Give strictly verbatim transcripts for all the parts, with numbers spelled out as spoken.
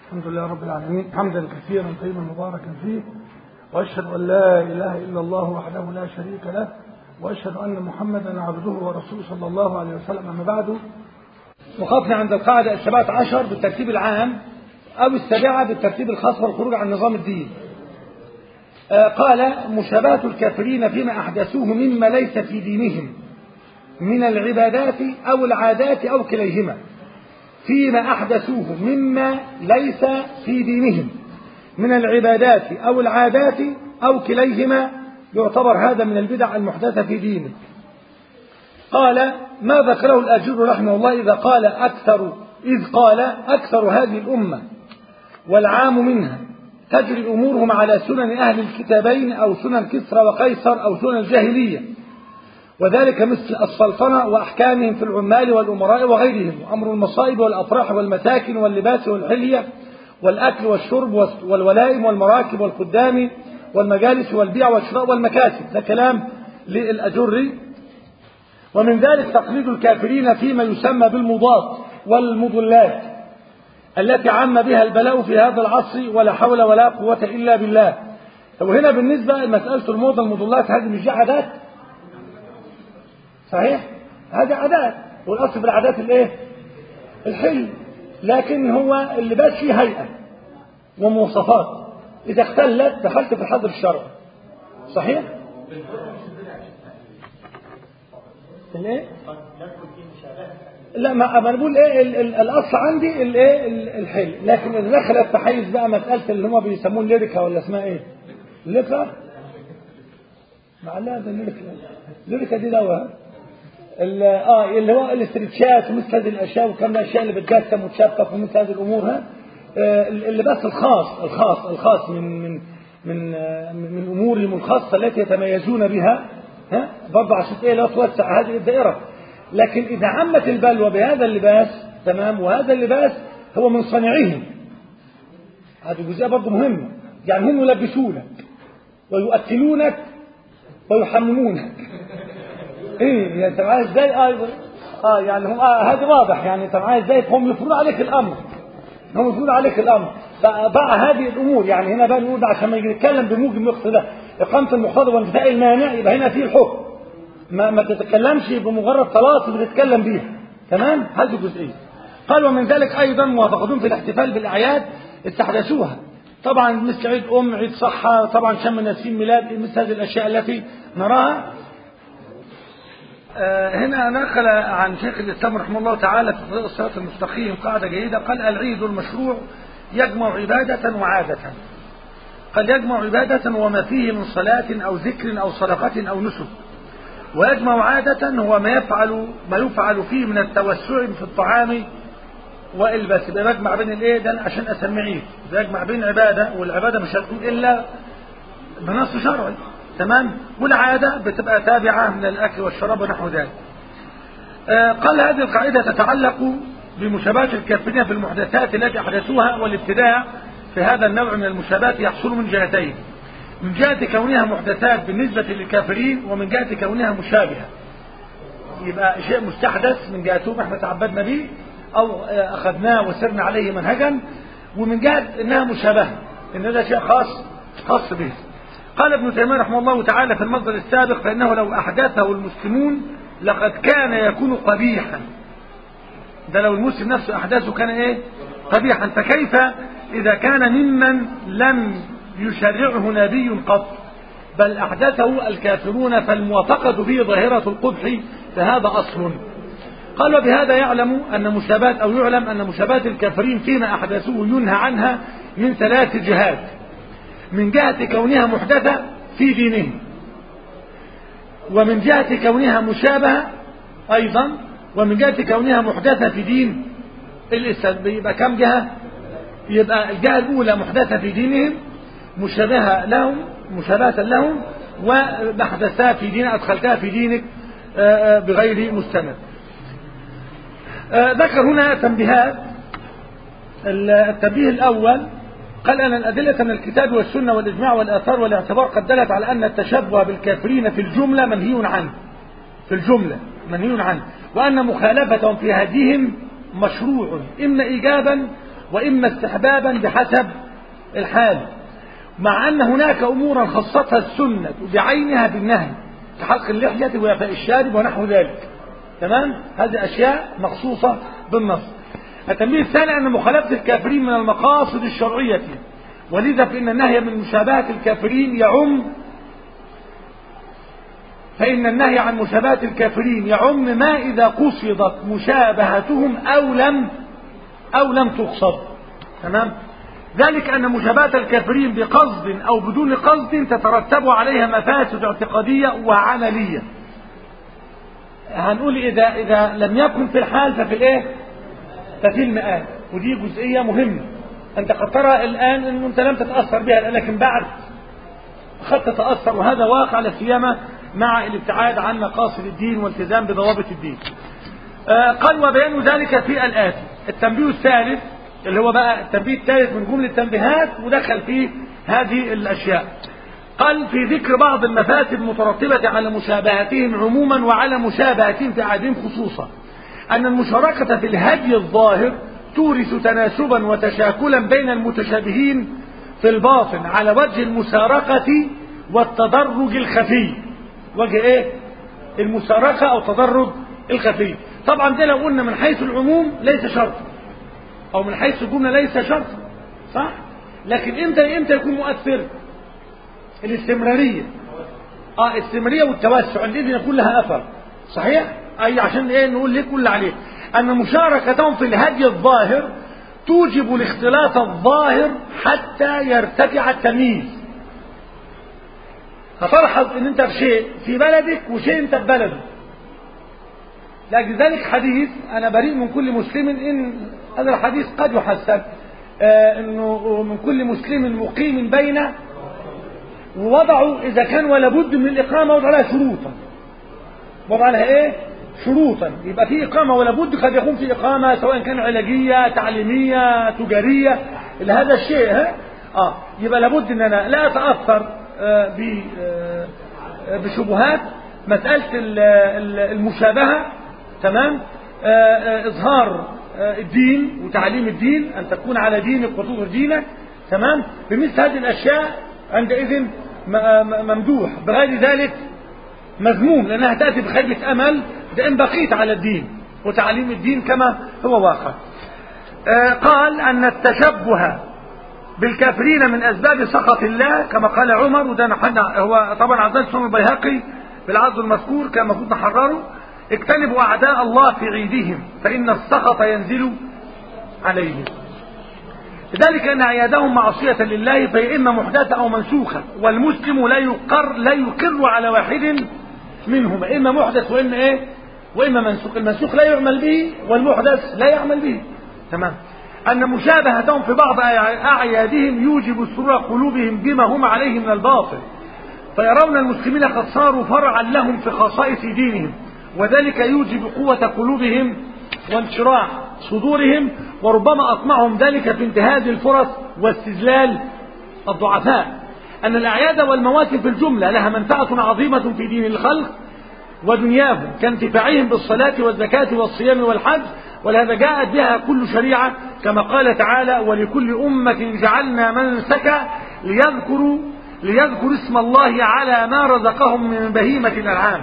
الحمد لله رب العالمين حمدا كثيرا طيبا مباركا فيه، وأشهد أن لا إله إلا الله وحده لا شريك له، وأشهد أن محمدا عبده ورسوله صلى الله عليه وسلم. أما بعد، وقفنا عند القاعدة السابعة عشر بالترتيب العام أو السابعة بالترتيب الخاص والخروج عن نظام الدين. آه قال: مشابهة الكافرين فيما أحدثوه مما ليس في دينهم من العبادات أو العادات أو كليهما. فيما أحدثوه مما ليس في دينهم من العبادات أو العادات أو كليهما يعتبر هذا من البدع المحدثة في دينه. قال: ما ذكره الأجر رحمه الله إذا قال أكثر إذ قال أكثر هذه الأمة والعام منها تجري أمورهم على سنن أهل الكتابين أو سنن كسرى وقيصر أو سنن الجاهلية، وذلك مثل السلطنة وأحكامهم في العمال والأمراء وغيرهم، وأمر المصائب والأفراح والمساكن واللباس والحلية والأكل والشرب والولائم والمراكب والخدام والمجالس والبيع والشراء والمكاسب. ده كلام للأجري. ومن ذلك تقليد الكافرين فيما يسمى بالمضاد والمضلات التي عم بها البلاء في هذا العصر، ولا حول ولا قوة إلا بالله. وهنا بالنسبة لمسألة الموضة المضلات، هذه مش عادات صحيح؟ هذه عادات، والأصل في العادات الايه؟ الحل، لكن هو اللباس فيه هيئة ومواصفات، إذا اختلت دخلت في الحظر الشرعي. صحيح؟ الايه؟ لا، ما انا بقول ايه ال ال الاصل عندي الايه الحل، لكن اذا دخل التحيز بقى مساله اللي هم بيسموه الليريكا ولا اسمها ايه؟ الليريكا؟ معلقه الليريكا الليريكا دي دواء اه اللي هو الاسترتشات ومثل هذه الاشياء، وكم الاشياء اللي بتجسم وتشبك ومثل هذه الامور. ها آه اللباس الخاص الخاص الخاص من من من آه من امورهم الخاصه التي يتميزون بها، ها برضه عشان ايه لا توسع هذه الدائره. لكن إذا عمت البلوى بهذا اللباس، تمام، وهذا اللباس هو من صنيعهم، هذه جزئية برضه مهمة. يعني هم يلبسونك ويؤكلونك ويحممونك. ايه يعني انت معايا ازاي؟ ايضا اه يعني هم آه هذا واضح. يعني انت معايا ازاي؟ هم يفرضون عليك الامر، هم يفرضون عليك الامر. ضع هذه الامور. يعني هنا بقى نقول عشان ما يجي يتكلم بموجب النقص ده، اقامة المقتضى وانتفاء المانع، يبقى هنا فيه الحكم. ما ما تتكلمش بمجرد طلاق بتتكلم بيها، تمام؟ هذه جزئيه. قال: ومن ذلك ايضا موافقتهم في الاحتفال بالاعياد استحدثوها، طبعا مثل عيد ام، عيد صحه، طبعا شم نسيم، ميلاد، مثل هذه الاشياء التي نراها. آه هنا نقل عن شيخ الاسلام رحمه الله تعالى في طريق الصراط المستقيم قاعده جيده. قال: العيد المشروع يجمع عباده وعاده. قد يجمع عباده وما فيه من صلاه او ذكر او صدقه او نسك، ويجمع عادة هو ما يفعل ما يفعل فيه من التوسع في الطعام والبس. يبقى بجمع بين الايه ده عشان اسميه عيد، بيجمع بين عباده، والعباده مش هتكون الا بنص شرعي، تمام، والعاده بتبقى تابعه من الاكل والشراب ونحو ذلك. آه قال: هذه القاعده تتعلق بمشابهه الكافرين في المحدثات التي احدثوها، والابتداع في هذا النوع من المشابهات يحصل من جهتين: من جهة كونها محدثات بالنسبة للكافرين، ومن جهة كونها مشابهة، يبقى شيء مستحدث من جهتهم احنا تعبدنا به او اخذناه وسرنا عليه منهجا، ومن جهة انها مشابهة، ان هذا شيء خاص خاص به. قال ابن تيمية رحمه الله تعالى في المصدر السابق: فانه لو احدثه المسلمون لقد كان يكون قبيحا. ده لو المسلم نفسه احدثه كان ايه؟ قبيحا. فكيف اذا كان ممن لم يشرعه نبي قط، بل أحدثه الكافرون، فالموافقة فيه ظاهرة القبح، فهذا أصل. قال: وبهذا يعلم أن مشابهة أو يعلم أن مشابهة الكافرين فيما أحدثوه ينهى عنها من ثلاث جهات: من جهة كونها محدثة في دينهم، ومن جهة كونها مشابهة أيضا، ومن جهة كونها محدثة في دين الإسلام. يبقى كم جهة؟ يبقى الجهة الأولى محدثة في دينهم، مشابهة لهم مشابهة لهم، ومحدثها في دينك، أدخلتها في دينك بغير مستند. ذكر هنا تنبيهات. التنبيه الأول قال: أن الأدلة من الكتاب والسنة والإجماع والآثار والاعتبار قد دلت على أن التشبه بالكافرين في الجملة منهي عنه في الجملة منهي عنه وأن مخالفتهم في هديهم مشروع، إما إيجابا وإما استحبابا بحسب الحال، مع أن هناك أمورا خصتها السنة بعينها بالنهي كحلق اللحية وإعفاء الشارب ونحو ذلك. تمام؟ هذه أشياء مخصوصة بالنص. التنبيه الثاني أن مخالفة الكافرين من المقاصد الشرعية، ولذا فإن النهي من مشابهة الكافرين يعم فإن النهي عن مشابهة الكافرين يعم ما إذا قصدت مشابهتهم أو لم أو لم تقصد. تمام؟ ذلك أن مشابهة الكافرين بقصد أو بدون قصد تترتب عليها مفاسد اعتقادية وعملية. هنقول إذا إذا لم يكن في الحال ففي الإيه؟ ففي المآل، ودي جزئية مهمة. أنت قد ترى الآن أن أنت لم تتأثر بها، لكن بعد قد تتأثر، وهذا واقع لا سيما مع الابتعاد عن مقاصد الدين والالتزام بضوابط الدين. آه قال وبيان ذلك في الآتي. التنبيه الثالث اللي هو بقى التنبيه الثالث من جملة التنبيهات ودخل فيه هذه الأشياء. قال في ذكر بعض المفاسد المترتبة على مشابهتهم عموما وعلى مشابهتهم في عهدهم خصوصا، أن المشاركة في الهدي الظاهر تورث تناسبا وتشاكلا بين المتشابهين في الباطن على وجه المسارقة والتدرج الخفي. وجه ايه؟ المسارقة او التدرج الخفي. طبعا ده لو قلنا من حيث العموم ليس شرط، او من حيث الجملة ليس شرط، صح؟ لكن امتى امتى يكون مؤثر؟ الاستمرارية. اه الاستمرارية والتوسع الذي يكون لها اثر. صحيح؟ اي عشان ايه نقول ليه كل عليه ان مشاركتهم في الهدي الظاهر توجب الاختلاط الظاهر حتى يرتفع التمييز. هتلاحظ ان انت في شيء في بلدك وشيء انت في بلدك. لذلك حديث انا بريء من كل مسلم، ان هذا الحديث قد يحسن آه انه من كل مسلم مقيم بين، ووضعوا اذا كان ولا بد من الاقامه وضع لها شروطا. وضع لها ايه؟ شروطا. يبقى في اقامه ولا بد، قد يكون في اقامه سواء كان علاجيه تعليميه تجاريه لهذا الشيء. ها اه يبقى لابد ان انا لا اتاثر آه ب آه بشبهات مساله المشابهه. تمام؟ آه آه اظهار آه الدين وتعليم الدين، ان تكون على دينك وتظهر دينك. تمام؟ بمثل هذه الاشياء عندئذ ممدوح، بغير ذلك مذموم، لأنها تأتي بخيبة أمل إن بقيت على الدين وتعليم الدين كما هو واقع. آه قال أن التشبه بالكافرين من أسباب سخط الله كما قال عمر، وده هو طبعا عزيز سنن البيهقي بالعرض المذكور كما المفروض نحرره: اجتنبوا أعداء الله في عيدهم فإن السخط ينزل عليهم. لذلك أن أعيادهم معصية لله فهي إما محدثة أو منسوخة، والمسلم لا يقر لا يقر على واحد منهما، إما محدث وإما إيه؟ وإما منسوخ. المنسوخ لا يعمل به والمحدث لا يعمل به. تمام؟ أن مشابهتهم في بعض أعيادهم يوجب سرور قلوبهم بما هم عليه من الباطل، فيرون المسلمين قد صاروا فرعا لهم في خصائص دينهم، وذلك يوجب قوة قلوبهم وانشراح صدورهم، وربما أطمعهم ذلك في انتهاز الفرص واستذلال الضعفاء. أن الأعياد والمواسم في الجملة لها منفعة عظيمة في دين الخلق ودنياهم كانتفاعهم بالصلاة والزكاة والصيام والحج، ولهذا جاءت بها كل شريعة كما قال تعالى: ولكل أمة جعلنا منسكا ليذكروا ليذكروا اسم الله على ما رزقهم من بهيمة الأنعام.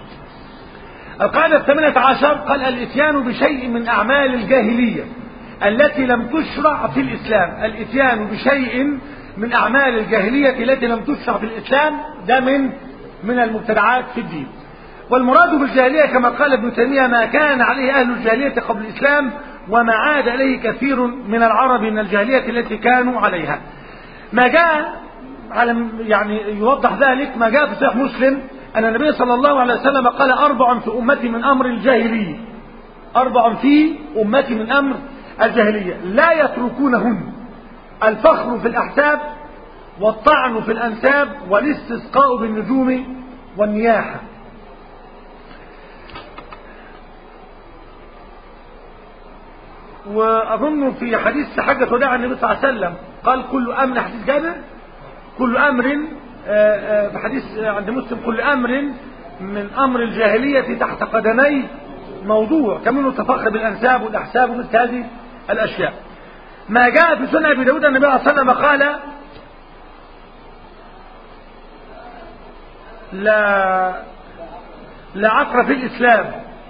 القاعدة الثامنة عشر قال: الإتيان بشيء من أعمال الجاهلية التي لم تشرع في الإسلام. الإتيان بشيء من أعمال الجاهلية التي لم تشرع في الإسلام ده من من المبتدعات في الدين. والمراد بالجاهلية كما قال ابن تيمية ما كان عليه أهل الجاهلية قبل الإسلام وما عاد إليه كثير من العرب من الجاهلية التي كانوا عليها. ما جاء على يعني يوضح ذلك ما جاء في صحيح مسلم أن النبي صلى الله عليه وسلم قال: أربع في أمتي من أمر الجاهلية، أربع في أمتي من أمر الجاهلية لا يتركونهن: الفخر في الأحساب، والطعن في الأنساب، والاستسقاء بالنجوم، والنياحة. وأظن في حديث حجة وداع النبي صلى الله عليه وسلم قال: كل أمر، حديث جابر، كل أمر في حديث عند مسلم: كل أمر من أمر الجاهلية تحت قدمي موضوع، كمنه التفخر بالأنساب والأحساب ومثل هذه الأشياء. ما جاء في سنة أبي داود النبي صلى الله عليه وسلم قال لا لا عقر في الإسلام،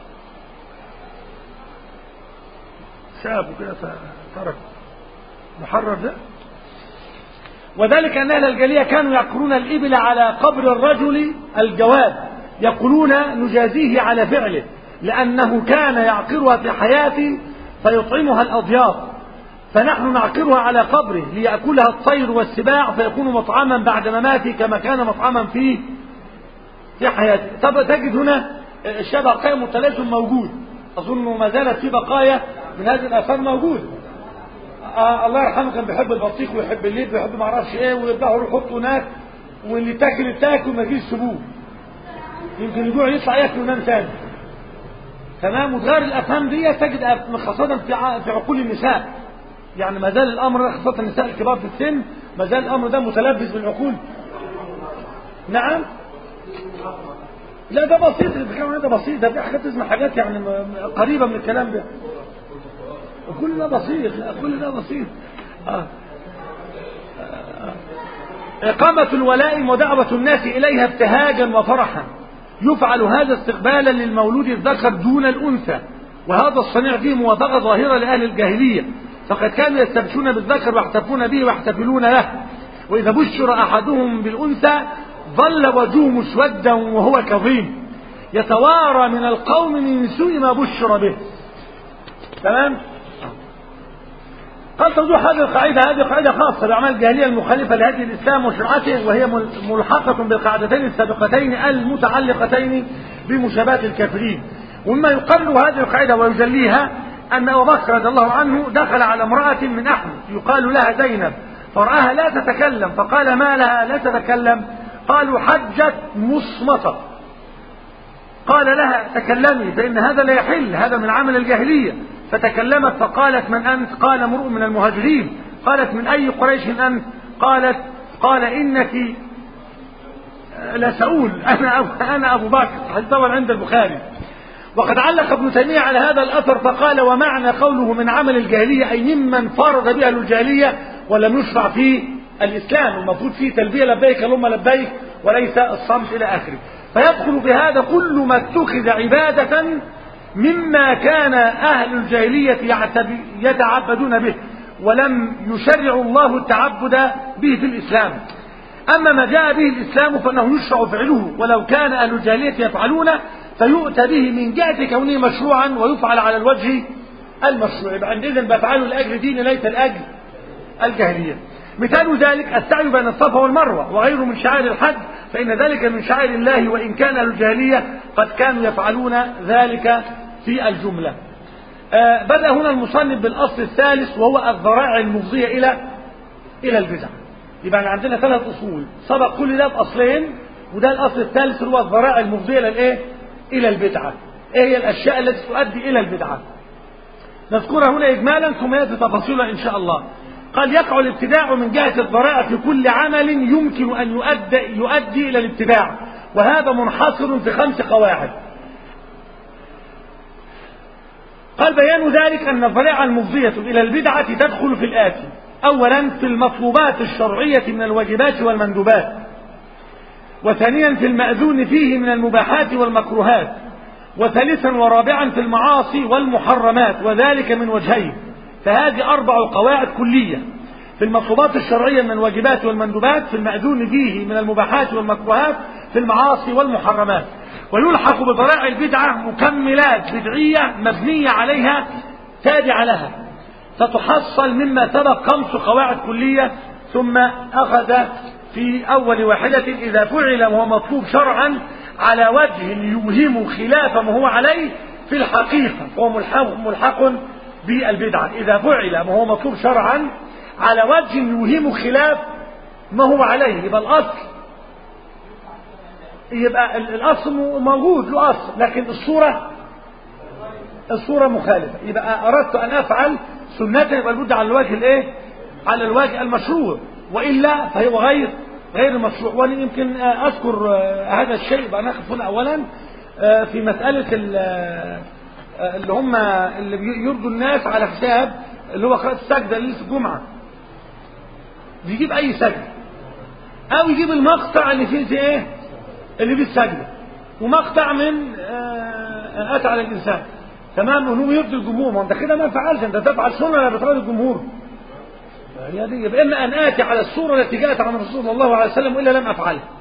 سابوا كده فترك محرر ده. وذلك أن أهل الجاهلية كانوا يعقرون الإبل على قبر الرجل الجواد، يقولون نجازيه على فعله لأنه كان يعقرها في حياته فيطعمها الأضياف، فنحن نعقرها على قبره ليأكلها الطير والسباع فيكون مطعما بعد مماته كما كان مطعما في في حياته. طب تجد هنا الشبه قائم والتلازم موجود، أظن ما زالت في بقايا من هذه الآثار موجود. آه الله يرحمه كان بيحب البطيخ ويحب الليل ويحب ما اعرفش ايه، ويذبحوا يحطوا هناك، واللي تاكل تاكل ما فيش سبوه، يمكن الجوع يطلع ياكل وينام ثاني. تمام. وتغير الافهام دي تجد خاصه في في عقول النساء، يعني ما زال الامر خاصه النساء الكبار في السن ما زال الامر ده متلبس بالعقول. نعم. لا ده بسيط، الكلام ده بسيط، ده في حاجات تسمع حاجات يعني قريبه من الكلام ده. كل ده بسيط، كل ده بسيط. آه. آه. إقامة الولائم ودعوة الناس إليها ابتهاجا وفرحا، يفعل هذا استقبالا للمولود الذكر دون الأنثى، وهذا الصنيع فيه موافقة ظاهرة لأهل الجاهلية، فقد كانوا يستبشون بالذكر ويحتفون به ويحتفلون له، وإذا بشر أحدهم بالأنثى ظل وجهه مسودا وهو كظيم يتوارى من القوم من سوء ما بشر به. تمام. قال توضيح هذه القاعدة، هذه قاعدة خاصة بأعمال الجاهلية المخالفة لهدي الإسلام وشرعته، وهي ملحقة بالقاعدتين السابقتين المتعلقتين بمشابهة الكافرين. ومما يقرر هذه القاعدة ويجليها أن أبا بكر رضي الله عنه دخل على امرأة من أحمد يقال لها زينب، فرآها لا تتكلم فقال ما لها لا تتكلم؟ قالوا حجت مصمتة. قال لها تكلمي فإن هذا لا يحل، هذا من عمل الجاهلية. فتكلمت فقالت من أنت؟ قال امرؤ من المهاجرين. قالت من أي قريش أنت؟ قالت قال إنك لسؤول أنا أبو, أنا أبو بكر. حديث طبعا عند البخاري. وقد علق ابن تيمية على هذا الأثر فقال ومعنى قوله من عمل الجاهلية أي ممن فرض به الجاهلية ولم يشرع فيه الإسلام، المفروض فيه تلبية لبيك اللهم لبيك وليس الصمت إلى آخره. فيدخل بهذا كل ما اتخذ عبادة مما كان أهل الجاهلية يتعبدون به ولم يشرع الله التعبد به في الإسلام. أما ما جاء به الإسلام فإنه يشرع فعله، ولو كان أهل الجاهلية يفعلونه فيؤتى به من جهة كونه مشروعا ويفعل على الوجه المشروع، عندئذ بفعله لأجل دين ليس لأجل الجاهلية. مثال ذلك السعي بين الصفا والمروة وغيره من شعائر الحج، فإن ذلك من شعائر الله، وإن كان أهل الجاهلية قد كانوا يفعلون ذلك في الجملة. آه بدأ هنا المصنف بالأصل الثالث وهو الذرائع المفضية إلى إلى البدع. يبقى عندنا ثلاث أصول سبق كل ده بأصلين، وده الأصل الثالث هو الذرائع المفضية إلى الإيه؟ إلى البدعة. إيه هي الأشياء التي تؤدي إلى البدعة؟ نذكرها هنا إجمالا ثم يأتي تفاصيلها إن شاء الله. قال يقع الابتداع من جهة الذرائع في كل عمل يمكن أن يؤدي, يؤدي إلى الابتداع، وهذا منحصر في خمس قواعد. قال بيان ذلك أن الذرائع المفضية إلى البدعة تدخل في الآتي: أولا في المطلوبات الشرعية من الواجبات والمندوبات، وثانيا في المأذون فيه من المباحات والمكروهات، وثالثا ورابعا في المعاصي والمحرمات، وذلك من وجهين. فهذه أربع قواعد كلية: في المطلوبات الشرعية من الواجبات والمندوبات، في المأذون فيه من المباحات والمكروهات، في المعاصي والمحرمات. ويلحق بذرائع البدعة مكملات بدعية مبنية عليها تابعة لها، فتحصل مما سبق خمس قواعد كلية. ثم أخذ في أول واحدة إذا فعل وهو مطلوب شرعا على وجه يوهم خلاف ما هو عليه في الحقيقة فهو ملحق, ملحق بالبدعة. إذا فعل وهو مطلوب شرعا على وجه يوهم خلاف ما هو عليه، يبقى الأصل يبقى الأصل موجود له أصل، لكن الصورة الصورة مخالفة. يبقى أردت أن أفعل سنة يبقى البد على الوجه الإيه؟ على الوجه المشروع، وإلا فهو غير غير مشروع. وأنا يمكن أذكر هذا الشيء بقى ناخذ هنا أولا في مسألة اللي هم اللي يرضوا الناس على حساب اللي هو قراءة السجدة ليلة الجمعة، يجيب أي سجدة، أو يجيب المقطع اللي فيه إيه؟ اللي فيه السجدة، ومقطع من آه أتى على الإنسان، تمام، وهو يرضي الجمهور. ما أنت كده ما فعلش، أنت تفعل سنة ولا بتراضي الجمهور؟ هي دي. يبقى إما أن آتي على الصورة التي جاءت عن الرسول صلى الله عليه وسلم وإلا لم أفعلها.